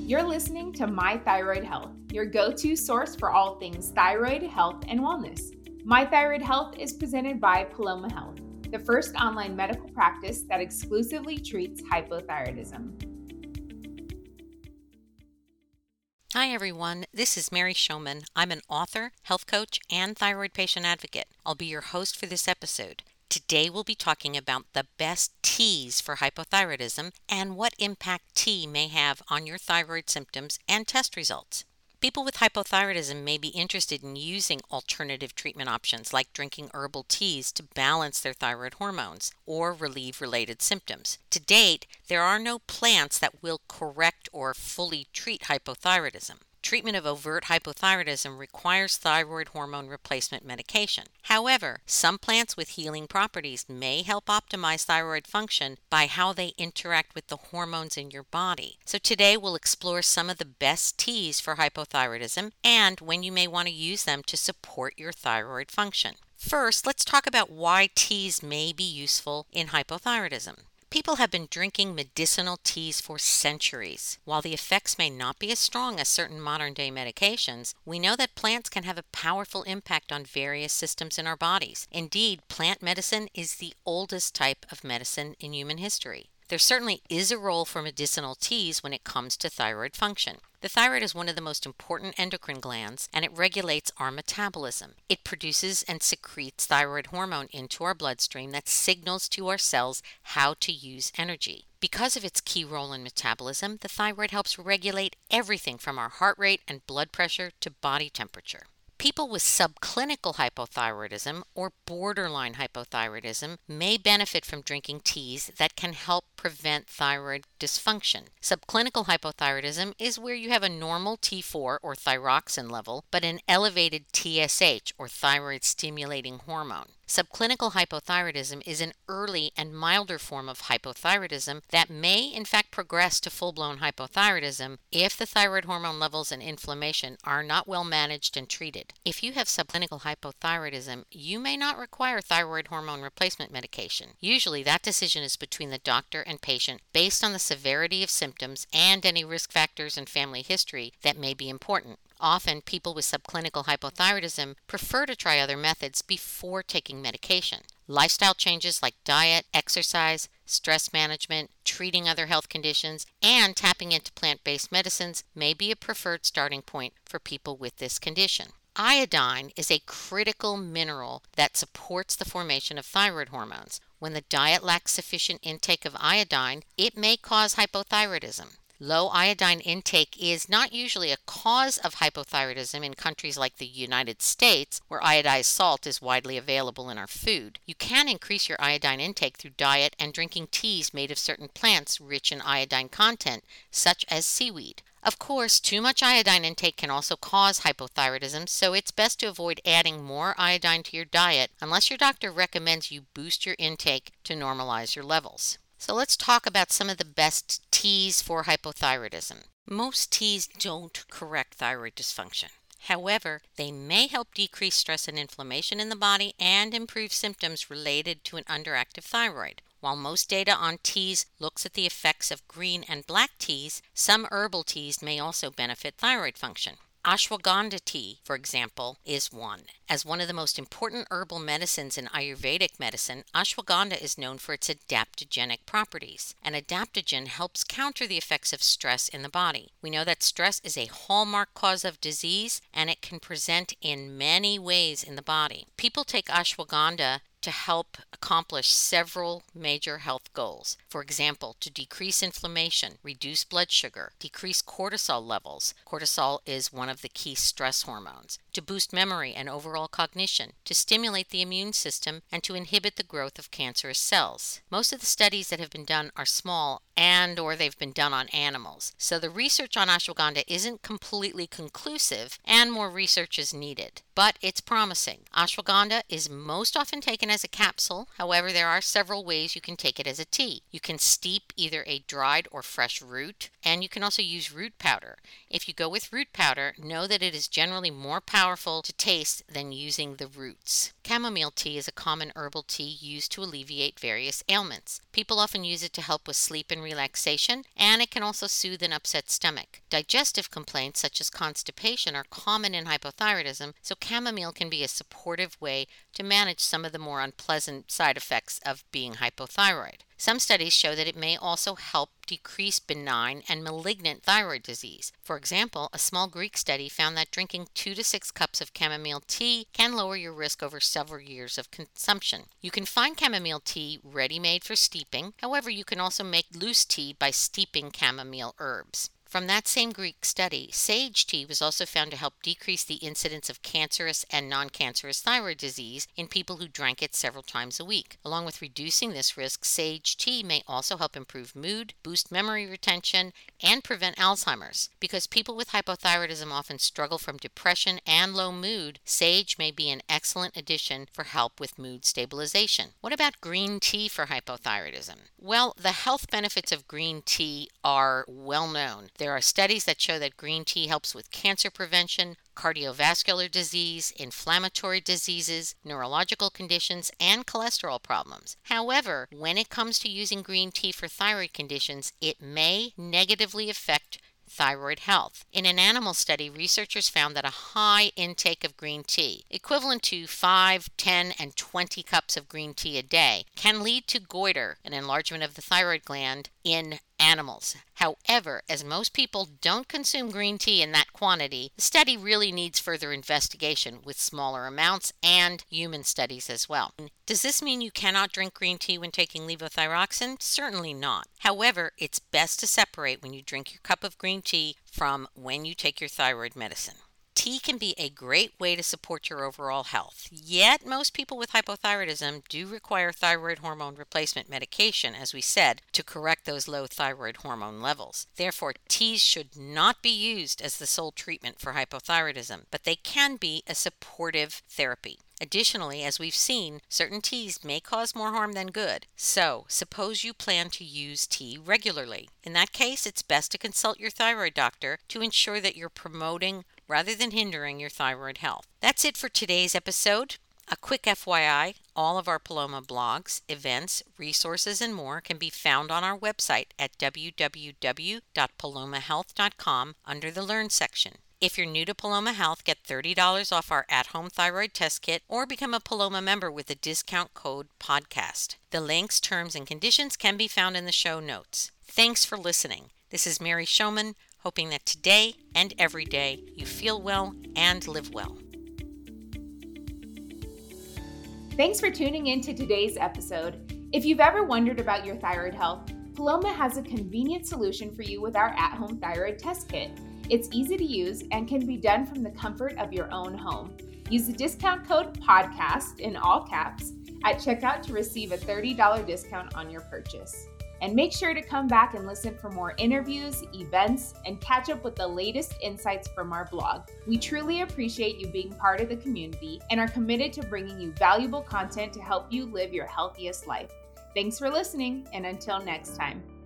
You're listening to My Thyroid Health, your go-to source for all things thyroid, health, and wellness. My Thyroid Health is presented by Paloma Health, the first online medical practice that exclusively treats hypothyroidism. Hi everyone, this is Mary Showman. I'm an author, health coach, and thyroid patient advocate. I'll be your host for this episode. Today we'll be talking about the best teas for hypothyroidism and what impact tea may have on your thyroid symptoms and test results. People with hypothyroidism may be interested in using alternative treatment options like drinking herbal teas to balance their thyroid hormones or relieve related symptoms. To date, there are no plants that will correct or fully treat hypothyroidism. Treatment of overt hypothyroidism requires thyroid hormone replacement medication. However, some plants with healing properties may help optimize thyroid function by how they interact with the hormones in your body. So today we'll explore some of the best teas for hypothyroidism and when you may want to use them to support your thyroid function. First, let's talk about why teas may be useful in hypothyroidism. People have been drinking medicinal teas for centuries. While the effects may not be as strong as certain modern-day medications, we know that plants can have a powerful impact on various systems in our bodies. Indeed, plant medicine is the oldest type of medicine in human history. There certainly is a role for medicinal teas when it comes to thyroid function. The thyroid is one of the most important endocrine glands, and it regulates our metabolism. It produces and secretes thyroid hormone into our bloodstream that signals to our cells how to use energy. Because of its key role in metabolism, the thyroid helps regulate everything from our heart rate and blood pressure to body temperature. People with subclinical hypothyroidism or borderline hypothyroidism may benefit from drinking teas that can help prevent thyroid dysfunction. Subclinical hypothyroidism is where you have a normal T4 or thyroxine level, but an elevated TSH or thyroid stimulating hormone. Subclinical hypothyroidism is an early and milder form of hypothyroidism that may in fact progress to full-blown hypothyroidism if the thyroid hormone levels and inflammation are not well managed and treated. If you have subclinical hypothyroidism, you may not require thyroid hormone replacement medication. Usually that decision is between the doctor and patient based on the severity of symptoms and any risk factors and family history that may be important. Often, people with subclinical hypothyroidism prefer to try other methods before taking medication. Lifestyle changes like diet, exercise, stress management, treating other health conditions, and tapping into plant-based medicines may be a preferred starting point for people with this condition. Iodine is a critical mineral that supports the formation of thyroid hormones. When the diet lacks sufficient intake of iodine, it may cause hypothyroidism. Low iodine intake is not usually a cause of hypothyroidism in countries like the United States, where iodized salt is widely available in our food. You can increase your iodine intake through diet and drinking teas made of certain plants rich in iodine content, such as seaweed. Of course, too much iodine intake can also cause hypothyroidism, so it's best to avoid adding more iodine to your diet unless your doctor recommends you boost your intake to normalize your levels. So let's talk about some of the best teas for hypothyroidism. Most teas don't correct thyroid dysfunction. However, they may help decrease stress and inflammation in the body and improve symptoms related to an underactive thyroid. While most data on teas looks at the effects of green and black teas, some herbal teas may also benefit thyroid function. Ashwagandha tea, for example, is one. As one of the most important herbal medicines in Ayurvedic medicine, ashwagandha is known for its adaptogenic properties. An adaptogen helps counter the effects of stress in the body. We know that stress is a hallmark cause of disease, and it can present in many ways in the body. People take ashwagandha to help accomplish several major health goals. For example, to decrease inflammation, reduce blood sugar, decrease cortisol levels. Cortisol is one of the key stress hormones. To boost memory and overall cognition, to stimulate the immune system, and to inhibit the growth of cancerous cells. Most of the studies that have been done are small or they've been done on animals. So the research on ashwagandha isn't completely conclusive and more research is needed. But it's promising. Ashwagandha is most often taken as a capsule. However, there are several ways you can take it as a tea. You can steep either a dried or fresh root, and you can also use root powder. If you go with root powder, know that it is generally more powerful powerful to taste than using the roots. Chamomile tea is a common herbal tea used to alleviate various ailments. People often use it to help with sleep and relaxation, and it can also soothe an upset stomach. Digestive complaints such as constipation are common in hypothyroidism, so chamomile can be a supportive way to manage some of the more unpleasant side effects of being hypothyroid. Some studies show that it may also help decrease benign and malignant thyroid disease. For example, a small Greek study found that drinking 2 to 6 cups of chamomile tea can lower your risk over several years of consumption. You can find chamomile tea ready-made for steeping. However, you can also make loose tea by steeping chamomile herbs. From that same Greek study, sage tea was also found to help decrease the incidence of cancerous and non-cancerous thyroid disease in people who drank it several times a week. Along with reducing this risk, sage tea may also help improve mood, boost memory retention, and prevent Alzheimer's. Because people with hypothyroidism often struggle from depression and low mood, sage may be an excellent addition for help with mood stabilization. What about green tea for hypothyroidism? Well, the health benefits of green tea are well known. There are studies that show that green tea helps with cancer prevention, cardiovascular disease, inflammatory diseases, neurological conditions, and cholesterol problems. However, when it comes to using green tea for thyroid conditions, it may negatively affect thyroid health. In an animal study, researchers found that a high intake of green tea, equivalent to 5, 10, and 20 cups of green tea a day, can lead to goiter, an enlargement of the thyroid gland, in animals. However, as most people don't consume green tea in that quantity, the study really needs further investigation with smaller amounts and human studies as well. Does this mean you cannot drink green tea when taking levothyroxine? Certainly not. However, it's best to separate when you drink your cup of green tea from when you take your thyroid medicine. Tea can be a great way to support your overall health, yet most people with hypothyroidism do require thyroid hormone replacement medication, as we said, to correct those low thyroid hormone levels. Therefore, teas should not be used as the sole treatment for hypothyroidism, but they can be a supportive therapy. Additionally, as we've seen, certain teas may cause more harm than good. So, suppose you plan to use tea regularly. In that case, it's best to consult your thyroid doctor to ensure that you're promoting rather than hindering your thyroid health. That's it for today's episode. A quick FYI, all of our Paloma blogs, events, resources, and more can be found on our website at www.palomahealth.com under the Learn section. If you're new to Paloma Health, get $30 off our at-home thyroid test kit or become a Paloma member with the discount code PODCAST. The links, terms, and conditions can be found in the show notes. Thanks for listening. This is Mary Showman, hoping that today and every day you feel well and live well. Thanks for tuning in to today's episode. If you've ever wondered about your thyroid health, Paloma has a convenient solution for you with our at-home thyroid test kit. It's easy to use and can be done from the comfort of your own home. Use the discount code PODCAST in all caps at checkout to receive a $30 discount on your purchase. And make sure to come back and listen for more interviews, events, and catch up with the latest insights from our blog. We truly appreciate you being part of the community and are committed to bringing you valuable content to help you live your healthiest life. Thanks for listening, and until next time.